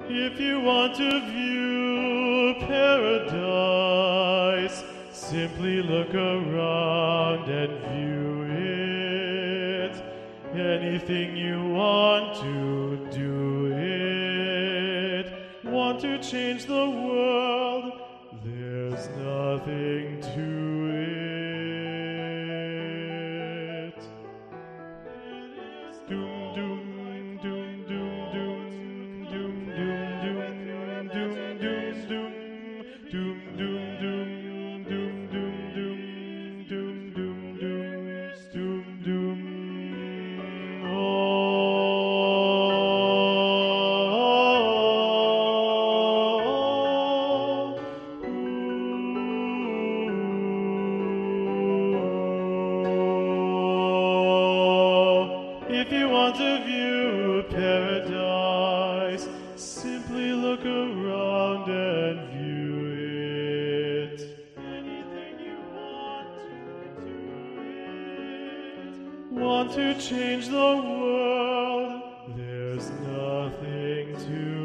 If you want to view paradise, simply look around and view it. Anything you want to do it. Want to change the world, there's nothing to it. Doom, doom, doom, doom, doom, doom, doom, doom, doom, doom, doom, doom, doom, doom, doom, doom, doom, doom, doom, doom, oh. If you want to view paradise, simply look around and view it. Anything you want to do it. Want to change the world, there's nothing to